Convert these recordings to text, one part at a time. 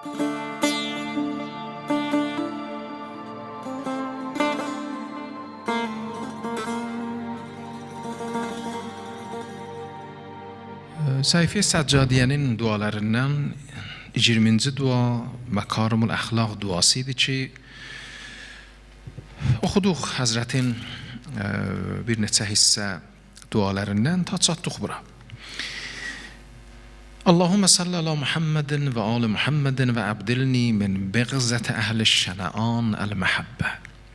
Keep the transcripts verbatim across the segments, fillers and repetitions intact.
Səhifə Səccadiyənin dualarından iyirminci dua Məkarimul Əxlaq duası idi ki, oxuduq Həzrətin bir neçə hissə dualarından ta çatdıq bura. Allahümme salli ala Muhammedin və ali Muhammedin və əbdilni min bəğzət əhl-i şənəan əl-məhəbbə.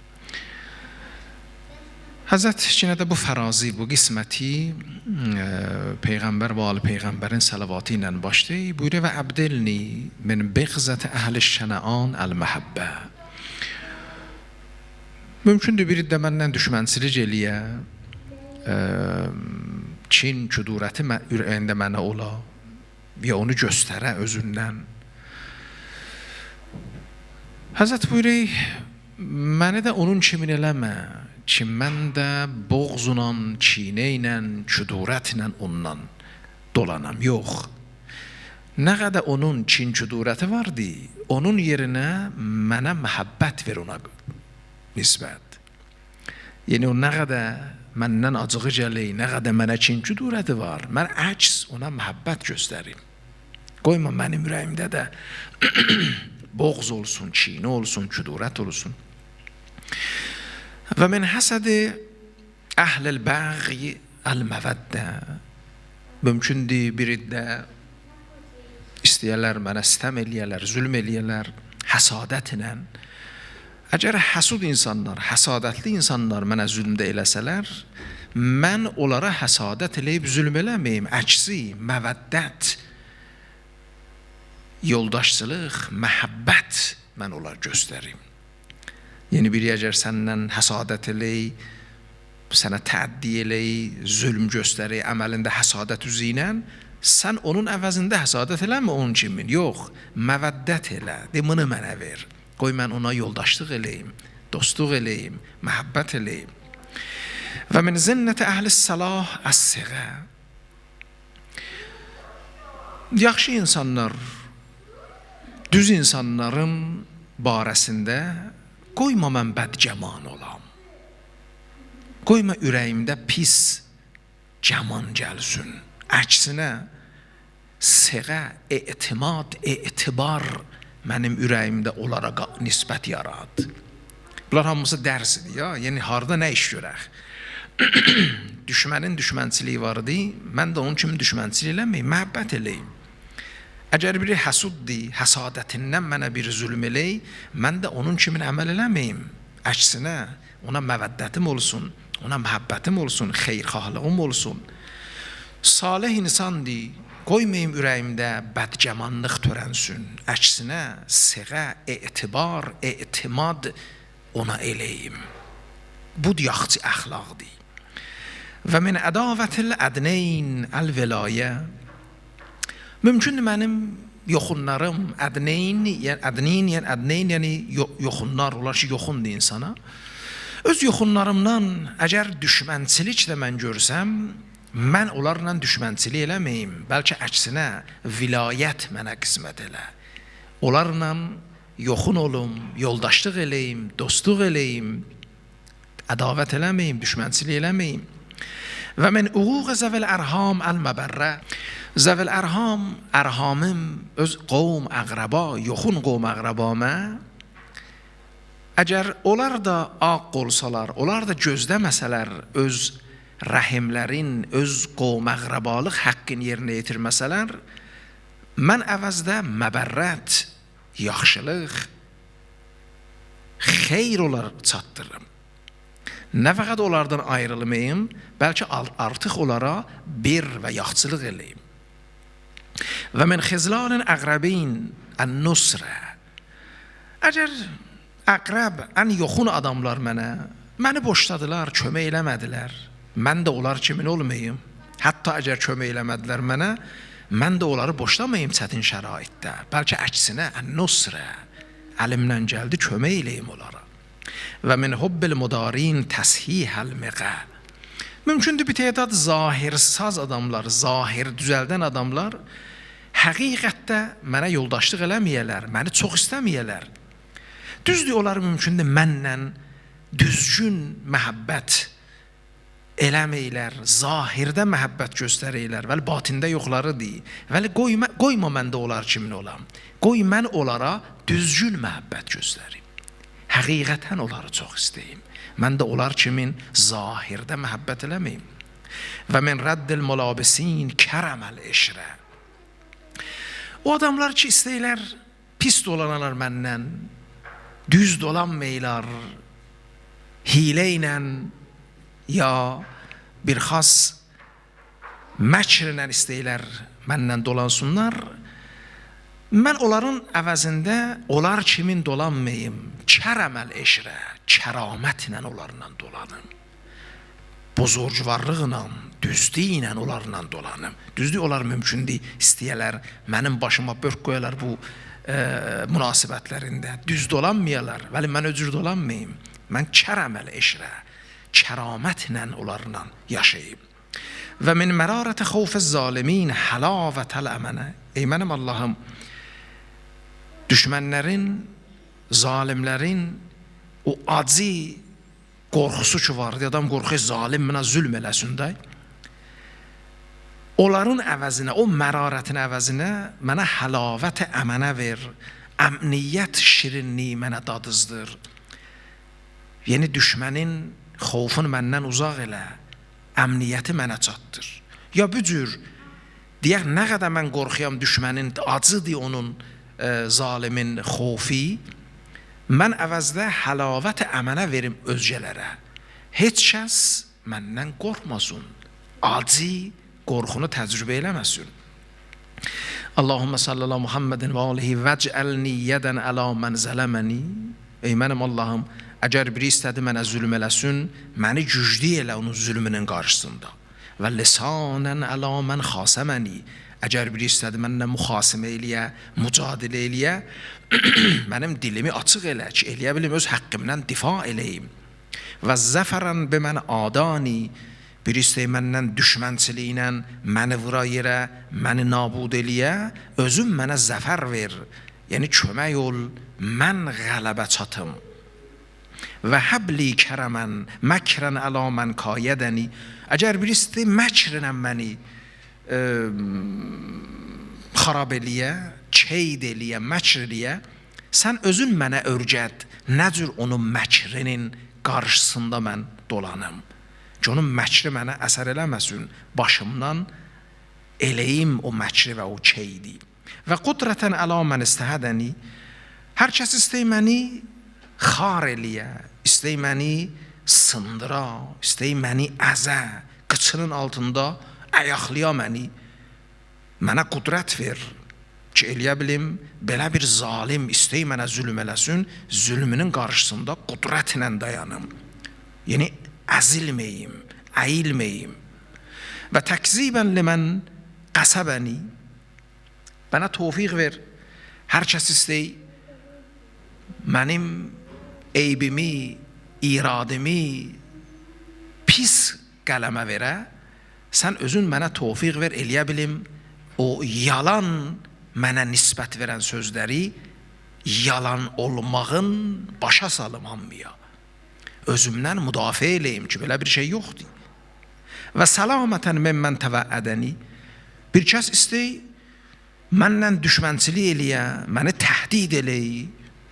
Həzrət yenə də bu fərazi, bu qisməti Peyğəmbər və ali Peyğəmbərin salavatı ilə başlayır. Buyuruyor və əbdilni min bəğzət əhl-i şənəan əl-məhəbbə. Mümkündür biri də məndən düşmənçilik eləyə, kin, küdurəti ürəyində mənə ola və onu göstərə özündən. Həzrət buyuruyor, məni də onun kimin eləmə ki, mən də boğzunla, kinə ilə, küdurətlə ondan dolanam. Yox. Nə qədər onun kin, küdurəti vardı, onun yerinə mənə məhəbbət ver ona nisbət. Yəni o nə qədər məndən acığı gəlir, nə qədər mənə kin, küdurəti var, mən əks ona məhəbbət göstərim. Qoyma mənim ürəyimdə də boğz olsun, kinə olsun, küdurət olsun. Və min həsədi əhl-əl bəği əl-məvəddə. Mümkündür bir də istəyərlər mənə istəm eləyərlər, zülm eləyərlər həsadət ilə. Əgər həsud insanlar, həsadətli insanlar mənə zülmdə eləsələr, mən onlara həsadət eləyib zülm eləməyim, əksi, məvəddət, yoldaşçılıq, məhəbbət mən onlara göstərim. Yəni biri əgər səndən həsadət eləy, sənə təəddi eləy, zülm göstəri, əməlində həsadət üzü ilə, sən onun əvəzində həsadət eləmə onun kimin, yox, məvəddət elə, demini mənə ver. Qoy mən ona yoldaşlıq eləyim, dostluq eləyim, məhəbbət eləyim. Və min zinnət əhl-i-səlah əs-siğə. Yaxşı insanlar, düz insanların barəsində qoyma mən bədgəman olam. Qoyma ürəyimdə pis cəman gəlsin. Əksinə, siğə, etimad, etibar mənim ürəyimdə onlara nisbət yarad. Bunlar hamısı dərsidir ya. Yəni harda nə iş görək? Düşmənin düşmənçiliyi vardı, mən də onun kimi düşmənçilik eləməyim, məhəbbət eləyim. Əgər biri həsuddir, həsadətindən mənə bir zülm eləy, mən də onun kimi əməl eləməyim. Əksinə, ona məvəddətim olsun, ona məhəbbətim olsun, xeyrxahlığım olsun. Salih insandır, qoymayım ürəyimdə bədgəmanlıq törənsin. Əksinə, siğə, etibar, etimad ona eləyim. Bu yaxçı əxlaqdır. Və min ədavətil ədneyn əl-vəlayə. Mümkündür mənim yoxunlarım, ədneyn, yəni ədneyn, yəni ədneyn, yəni yoxunlar, onlar ki, yoxundur insana. Öz yoxunlarımdan əgər düşmənçilik də mən görsəm, mən onlarla düşmənçilik eləməyim, bəlkə əksinə vilayət mənə qismət elə. Onlarla yoxun olum, yoldaşlıq eləyim, dostluq eləyim, ədavət eləməyim, düşmənçilik eləməyim. Və min uğuq zəvəl ərham əl-məbərrə. Zəvəl ərham, ərhamım, öz qovm, əqrəba, yoxun qovm əqrəbamə, əgər onlar da ağ olsalar, onlar da gözləməsələr, öz rəhimlərin, öz qovm əqrəbalıq haqqın yerinə yetirməsələr, mən əvəzdə məbərrət, yaxşılıq, xeyr olar çatdırırım. Nə fəqət onlardan ayrılmayım, bəlkə artıq onlara bir və yaxçılıq eləyim. Və min xizlalin əqrəbin ən-nusrə. Əgər əqrəb, ən yoxun adamlar mənə, məni boşladılar, kömək eləmədilər, mən də onlar kimin olmayım. Hətta əgər kömək eləmədilər mənə, mən də onları boşlamayım çətin şəraitdə. Bəlkə əksinə, ən-nusrə, əlimdən gəldi, kömək eləyim onlara. Və min hubbil mudarin təshihəl miqə. Mümkündür bir tədad zahirsaz adamlar, zahir düzəldən adamlar həqiqətdə mənə yoldaşlıq eləməyələr, məni çox istəməyələr. Düzdür, onlar mümkündür mənlə düzgün məhəbbət eləməylər, zahirdə məhəbbət göstərəylər, vəli batində yoxlarıdır. Vəli qoyma, qoyma məndə onlar kimin olam. Qoy mən onlara düzgün məhəbbət göstərim. Həqiqətən onları çox istəyim. Mən də onlar kimin zahirdə məhəbbət eləməyim. Və min rəddil mulabisin kərəməl eşrə. O adamlar ki istəyirlər, pis dolanarlar məndən, düz dolanmayırlar, hilə ilə ya bir xas məkrlə istəyirlər məndən dolansınlar. Mən onların əvəzində onlar kimin dolanmayım, kərəməl eşrə, kəramətlə onlarla dolanım. Bozorcvarlıqla, düzlüklə onlarla dolanım. Düzdür, onlar mümkündür, istəyələr, mənim başıma börk qoyarlar bu e, münasibətlərində. Düz dolanmayalar, vəli mən öcür dolanmayım. Mən kərəməl eşrə, kəramətlə onlarla yaşayım. Və min mərarət xovf zalimin həlavətəl əmənə. Ey mənim Allahım, düşmənlərin, zalimlərin o acı qorxusu ki vardı, adam qorxuyor zalim mənə zülm eləsin də. Onların əvəzinə, o mərarətin əvəzinə mənə həlavət əmənə ver, əmniyyət şirinliyi mənə dadızdır. Yəni düşmənin xovfunu məndən uzaq elə, əmniyyəti mənə çatdır. Ya bu cür, deyək, nə qədər mən qorxuyam düşmənin, acıdır onun e, zalimin xofi, mən əvəzdə həlavət əmənə verim özgələrə. Heç kəs məndən qorxmasın, acı qorxunu təcrübə eləməsin. Allahümme sallallahu Muhammedin və alihi vəcəlni yədən əla mən zələməni. Ey mənim Allahım, əgər biri istədi mənə zülm eləsin, məni güclü elə onun zülmünün qarşısında. Və lisanən əla mən xasəməni. Əgər biri istədi mənlə müxasimə eləyə, mücadilə eləyə, mənim dilimi açıq elə ki, eləyə bilim, öz həqqimdən difa eləyim. Və zəfərən be mən adani, bir istəyi məndən düşmənçiliylə məni vura yerə, məni nabud eləyə, özüm mənə zəfər ver, yəni kömək ol, mən qələbə çatım. Və həbli kərəmən, məkrən əla mən kayədəni, əgər bir istəyi məkrənə məni e, xarab eləyə, keyd eləyə, məkr eləyə, sən özün mənə örgət, nə cür onun məkrinin qarşısında mən dolanım. Ki onun məkri mənə əsər eləməsin, başımdan eləyim o məkri və o keydi. Və qudrətən əla mən istəhədəni, hər kəs istəy məni xar eləyə, istəy məni sındıra, istəy məni əzə, qıçının altında əyaqlıya məni, mənə qudrət ver ki, eləyə bilim, belə bir zalim istəy mənə zülm eləsin, zülmünün qarşısında qudrətlə dayanım. Yəni, əzilməyim, əyilməyim. Və təkzibən limən qəsəbəni, mənə tövfiq ver, hər kəs istəy mənim eybimi, iradimi pis qələmə verə, sən özün mənə tövfiq ver, eləyə bilim, o yalan mənə nisbət verən sözləri yalan olmağın başa salım hamıya. Özümdən müdafiə eləyim ki, belə bir şey yoxdur. Və səlamətən mən mən təvəədəni, bir kəs istəy, mənlə düşmənçilik eləyə, məni təhdid eləyə,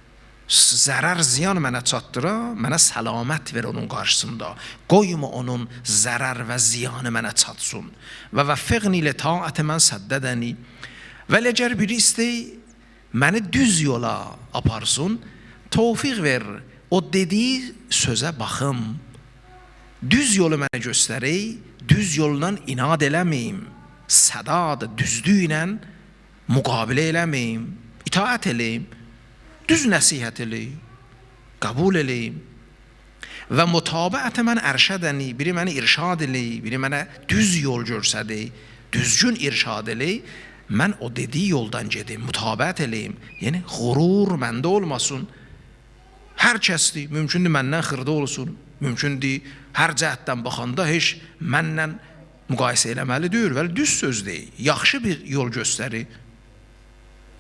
zərər ziyan mənə çatdıra, mənə səlamət ver onun qarşısında. Qoyma onun zərər və ziyanı mənə çatsın. Və vəffiqni ilə taətə mən səddədəni. Və əgər biri istəy, məni düz yola aparsın, tövfiq ver, o dediyi sözə baxım. Düz yolu mənə göstərək, düz yoldan inad eləməyim. Sədad, düzlüklə müqabilə eləməyim, itaət eləyim. Düz nəsihət eləyim, qəbul eləyim. Və mütabəətə mən ərşədəni, biri məni irşad eləyim, biri mənə düz yol görsədək, düzgün irşad eləyim, mən o dediyi yoldan gedim, mütabəət eləyim. Yəni, qurur məndə olmasın. Hər kəsdir, mümkündür məndən xırda olsun, mümkündür hər cəhətdən baxanda heç məndən müqayisə eləməli deyil, vəli düz söz deyil, yaxşı bir yol göstərir,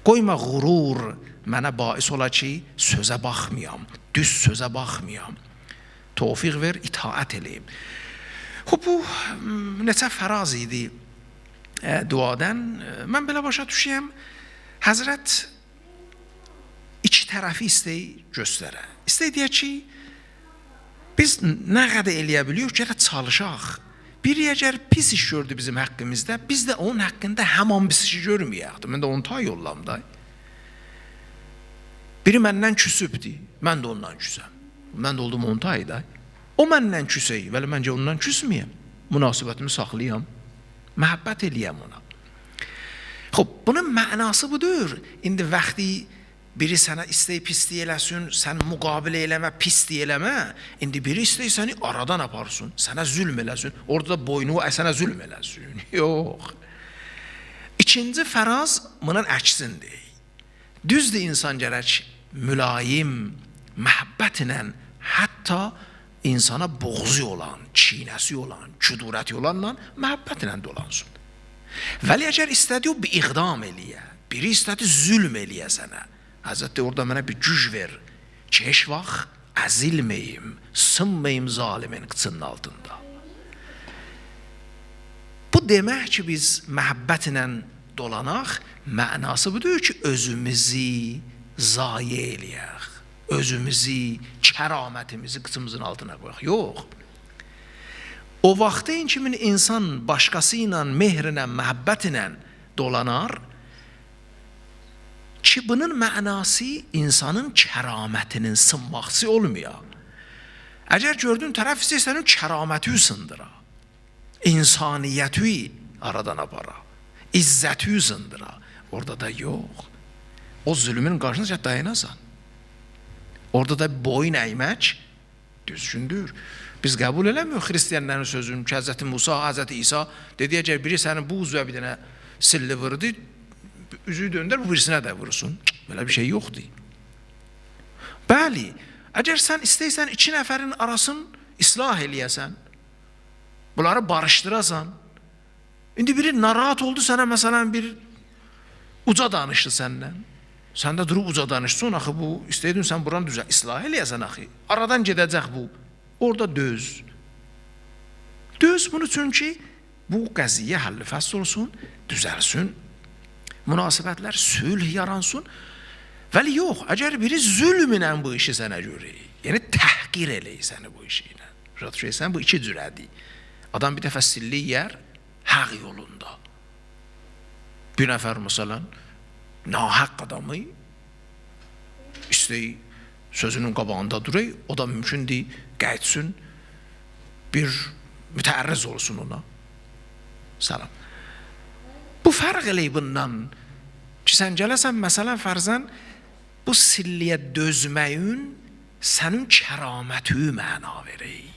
Qoyma qurur mənə bais ola ki, sözə baxmayam, düz sözə baxmayam. Tövfiq ver, itaət eləyim. Xub, bu neçə fəraz idi duadan. Mən belə başa düşəyəm, Həzrət iki tərəfi istəyi göstərə. İstəyi deyək ki, biz nə qədər eləyə biliyoruz ki, çalışaq. Biri əgər pis iş gördü bizim haqqımızda, biz də onun haqqında həman pis işi görməyək. Mən də onu ta yollamda. Biri məndən küsübdü, mən də ondan küsəm. Mən də oldum on tayda. O məndən küsəyi, vəli məncə ondan küsməyəm. Münasibətimi saxlayam, məhəbbət eləyəm ona. Xob, bunun mənası budur. İndi vaxtı biri sənə istəyi pisliyi eləsin, sən müqabilə eləmə, pisliyi eləmə. İndi biri istəyi səni aradan aparsın, sənə zülm eləsin, orada da boynu sənə zülm eləsin. Yox. İkinci fəraz bunun əksindir. Düzdür, insan gərək mülayim, məhəbbətlə, hətta insana boğuzu olan, çiynəsi olan, küdurəti olanla məhəbbətlə dolansın. Vəli əgər istədi o bir iqdam eləyə, biri istədi zülm eləyə sənə. Həzrət orada mənə bir güc ver ki, heç vaxt əzilməyim, sınmayım zalimin qıçının altında. Bu demək ki, biz məhəbbətlə dolanaq, mənası budur ki, özümüzü zayi eləyək, özümüzü, kəramətimizi qıçımızın altına qoyaq. Yox. O vaxtın kimin insan başqası ilə, mehrlə, məhəbbətlə dolanar ki, bunun mənası insanın kəramətinin sınmaqsı olmuyor. Əgər gördüyün tərəf ise sənin kəraməti sındıra, insaniyyəti aradan apara, izzəti sındıra. Orada da yox. O zülmün qarşısında dayanasan. Orada da boyun əymək düzgündür. Biz qəbul eləmiyor xristiyanların sözünü ki, Həzrəti Musa, Həzrəti İsa dedi, əgər biri sənin bu üzvə bir dənə silli vurdu, üzüyü döndər, bu birisinə də vurursun. Belə bir şey yoxdur. Bəli, əgər sən istəysən iki nəfərin arasını islah eləyəsən, bunları barışdırasan, indi biri narahat oldu sənə, məsələn, bir uca danışdı səndən. Sən də durub uca danışsın, axı bu, istəydin sən buranı düzə, islah eləyəsən, axı. Aradan gedəcək bu. Orada döz. Döz bunun üçün ki, bu qəziyyə həlli fəsl olsun, düzəlsin, münasibətlər sülh yaransın. Vəli yox, əgər biri zülmünlə bu işi sənə görür, yəni təhqir eləyir səni bu işi ilə. Rəd şeysən, bu iki cürədir. Adam bir dəfə silli yer, haq yolunda. Bir nəfər məsələn, nahaq adamı istəyi sözünün qabağında durur, o da mümkündür, qayıtsın, bir mütərriz olsun ona. Salam. Bu fərq eləyib bundan ki, sən gələsən, məsələn, fərzən, bu silliyə dözməyin sənin kəraməti məna verir.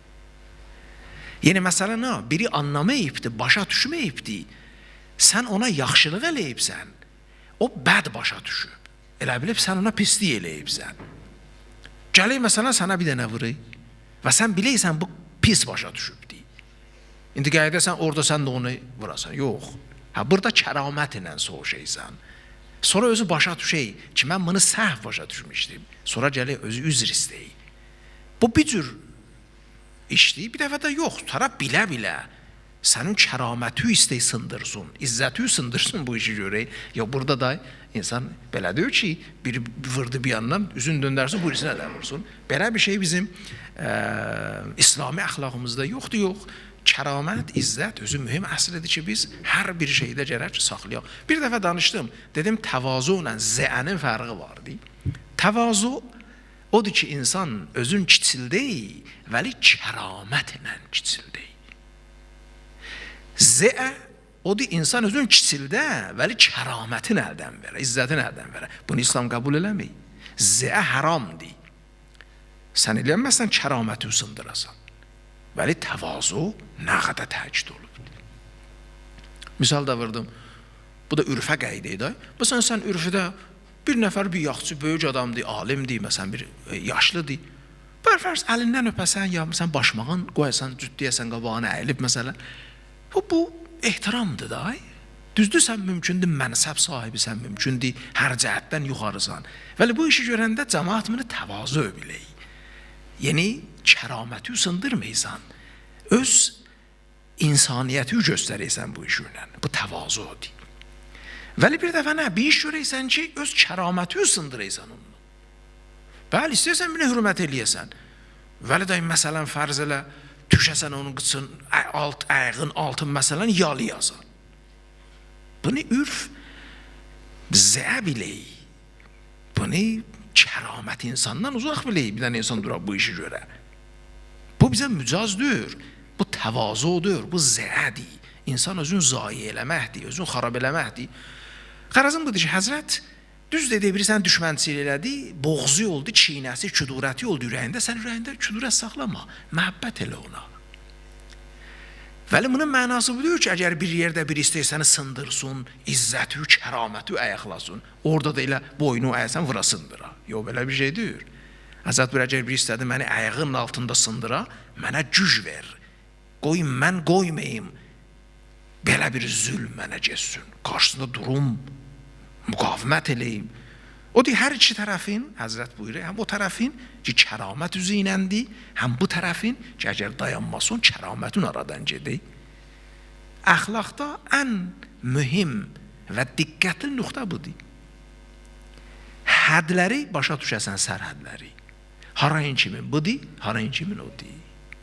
Yəni, məsələn, biri anlamayıbdır, başa düşməyibdir, sən ona yaxşılıq eləyibsən, o bəd başa düşüb. Elə bilib, sən ona pislik eləyibsən. Gələk, məsələn, sənə bir dənə vurur və sən biləysən, bu pis başa düşübdir. İndi qayıdəsən, orada sən də onu vurasan. Yox. Hə, burada kəramət ilə soğuşaysan. Sonra özü başa düşək ki, mən bunu səhv başa düşmüşdüm. Sonra gələk, özü üzr istəyik. Bu bir cür işdir. Bir dəfə də yox, taraf bilə-bilə sənin kəraməti istəyi sındırsın, izzəti sındırsın bu işi görək. Yox, burada da insan belə deyir ki, biri vurdu bir yandan, üzün döndərsin, bu irisinə də vursun. Belə bir şey bizim e, İslami əxlaqımızda yoxdur, yox. Kəramət, izzət özü mühüm əslidir ki, biz hər bir şeydə gərək saxlayaq. Bir dəfə danışdım, dedim təvazu ilə zəənin fərqi vardı. Təvazu odur ki, insan özün kiçildəyi, vəli kəramət ilə kiçildəyi. Zəə odur insan özün kiçildə, vəli kəramətin əldən verə, izzətin əldən verə. Bunu İslam qəbul eləmir. Zəə haramdır. Sən eləyəməzsən, kəraməti sındırasan. Vəli təvazu nə qədər təkid olub. Misal da verdim. Bu da ürfə qayda idi. Məsələn, sən ürfüdə bir nəfər bir yaxçı, böyük adamdır, alimdir, məsələn, bir yaşlıdır. Bərfərz əlindən öpəsən, ya məsələn, başmağın qoyasan, cüddiyəsən, qabağına əyilib, məsələn. Bu, bu ehtiramdır da. Düzdür, sən mümkündür, mənsəb sahibisən, mümkündür, hər cəhətdən yuxarısan. Vəli bu işi görəndə cəmaat bunu təvazö bilək. Yəni, kəraməti sındırmaysan, öz insaniyyəti göstərəysən bu işi ilə. Bu təvazödür. Vəli bir dəfə nə, bir iş görəysən ki, öz kəraməti sındıraysan onu. Bəli, istəyəsən bunu hürmət eləyəsən. Vəli də məsələn fərz elə, düşəsən onun qıçın, alt, ayağın altın məsələn yalayasın. Bunu ürf zə bilək. Bunu kəramət insandan uzaq bilək. Bir dənə insan durar bu işi görə. Bu bizə mücazdır. Bu təvazödür. Bu zədir. İnsan özün zayi eləməkdir. Özün xarab eləməkdir. Qarazım budur ki, Həzrət düz dedi, bilirsən düşmənçilik elədi, boğzu oldu, çiynəsi, küdurəti oldu ürəyində. Sən ürəyində küdurət saxlama. Məhəbbət elə ona. Vəli bunun mənası budur ki, əgər bir yerdə bir istəyir səni sındırsın, izzəti, kəraməti əyəxlasın, orada da elə boynu əyəsən vura sındıra. Yox, belə bir şey deyir. Həzrət bir əgər bir istədi məni əyəğinin altında sındıra, mənə güc ver. Qoy mən qoymayım, belə bir zülm mənə geçsin. Qarşısında durum, müqavimət eləyim. O deyir, hər iki tərəfin, Həzrət buyurur, həm o tərəfin ki, kəramət üzü iləndir, həm bu tərəfin ki, əgər dayanmasın, kəramətin aradan gedir. Əxlaqda ən mühim və diqqətli nöqtə budur. Hədləri başa düşəsən, sərhədləri. Harayın kimin budur, harayın kimin odur.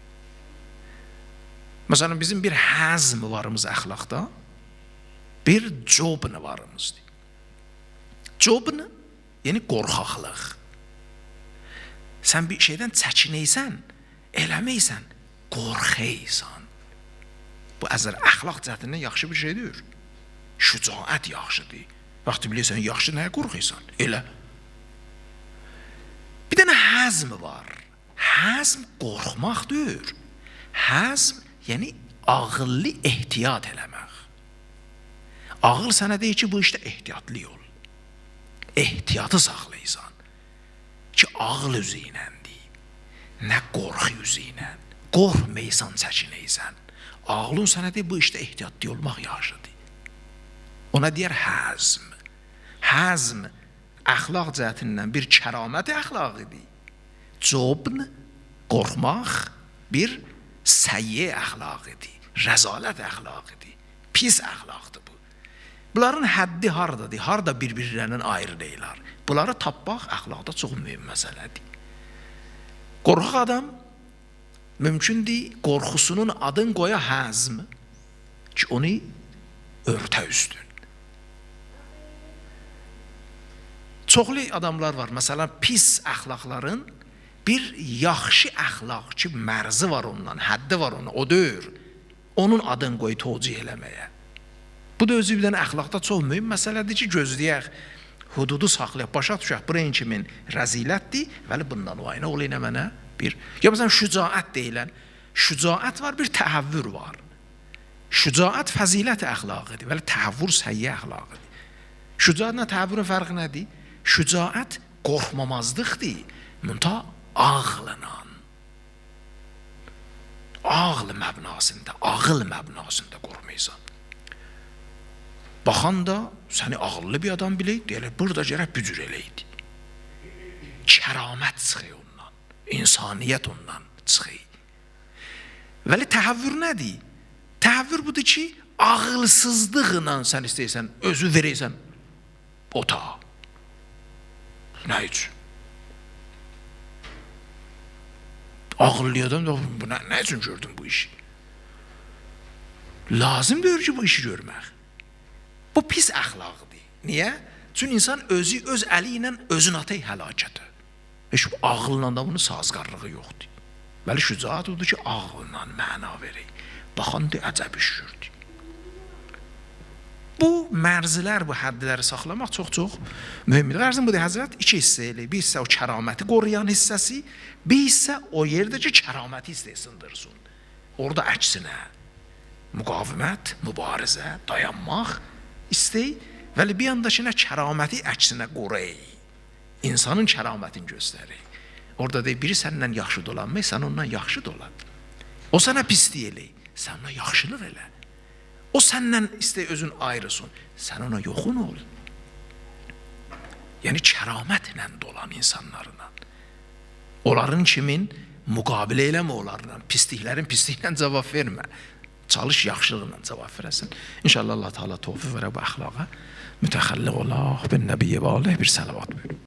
Məsələn, bizim bir həzm varımız əxlaqda, bir cobn varımızdır. Cobn, yəni qorxaqlıq. Sən bir şeydən çəkinəysən, eləməysən, qorxəysən. Bu əzər əxlaq cəhətindən yaxşı bir şeydir. Şücaət yaxşıdır. Vaxtı bilirsən, yaxşı nəyə qorxəysən? Elə. Bir dənə həzm var. Həzm qorxmaqdır. Həzm, yəni ağıllı ehtiyat eləmək. Ağıl sənə deyir ki, bu işdə ehtiyatlı ol. Ehtiyatı saxlayırsan ki, ağıl üzü iləndir. Nə qorxu üzü ilən. Qorxmaysan, çəkinəysən. Ağlın sənə deyir, bu işdə ehtiyatlı olmaq yaxşıdır. Ona deyər həzm. Həzm, əxlaq cəhətindən bir kəraməti əxlaqıdır. Cobn, qorxmaq, bir səyyə əxlaqıdır. Rəzalət əxlaqıdır. Pis əxlaqdır bu. Bunların həddi haradadır? Harada bir-birlərinin ayrı deyilər? Bunları tapmaq əxlaqda çox mühüm məsələdir. Qorxaq adam mümkündür qorxusunun adını qoya həzm ki, onu örtə üstün. Çoxlu adamlar var. Məsələn, pis əxlaqların bir yaxşı əxlaq ki, mərzi var ondan, həddi var ona, o deyir. Onun adını qoy tocih eləməyə. Bu da özü bir dənə əxlaqda çox mühüm məsələdir ki, gözləyək, hududu saxlayaq, başa düşək, bu reyn kimin rəzilətdir, vəli bundan o aynə ol eləmənə bir. Ya məsələn, şücaət deyilən, şücaət var, bir təhəvvür var. Şücaət fəzilət əxlaqıdır, vəli təhəvvür səyyə əxlaqıdır. Şücaətlə təhəvvürün fərqi nədir? Şücaət qorxmamazlıqdır, müntə ağlına. Ağl məbnasında, ağıl məbnasında qorxmaysan. Baxan da səni ağıllı bir adam bilək, deyilər, burada gərək bücür eləydi. Kəramət çıxır ondan, insaniyyət ondan çıxır. Vəli təhəvvür nədir? Təhəvvür budur ki, ağılsızlıqla sən istəyirsən, özü verəysən otağa. Nə üçün? Ağıllı adam da, nə, nə üçün gördün bu işi? Lazım deyir ki, bu işi görmək. Bu pis əxlaqdır. Niyə? Çünki insan özü öz əli ilə özün atay həlakətə. Heç bu ağılla da bunun sazqarlığı yoxdur. Bəli, şücaət odur ki, ağılla məna verək. Baxan da əcəb iş gördü. Bu mərzilər, bu həddiləri saxlamaq çox-çox mühümdür. Qərzim budur, Həzrət iki hissə eləyir. Bir hissə o kəraməti qoruyan hissəsi, bir hissə o yerdə ki, kəraməti istəyirsindirsin. Orada əksinə müqavimət, mübarizə, dayanmaq istəy, vəli bir yandakına kəraməti əksinə qoruyay. İnsanın kəramətini göstərir. Orada deyir, biri səndən yaxşı dolanmaq, sən ondan yaxşı dolan. O sənə pislik eləyir, sən ondan yaxşılıq elə. O səndən istəy özün ayrısın. Sən ona yoxun ol. Yəni kəramətlə dolan insanlarla. Onların kimin müqabilə eləmə onlarla. Pisliklərin pisliklə cavab vermə. Çalış yaxşılıqla cavab verəsən. İnşallah Allah Teala tövfiq verə bu əxlaqa mütəxəlliq olaq. Bir nəbiyyə və aleyh bir salavat buyurun.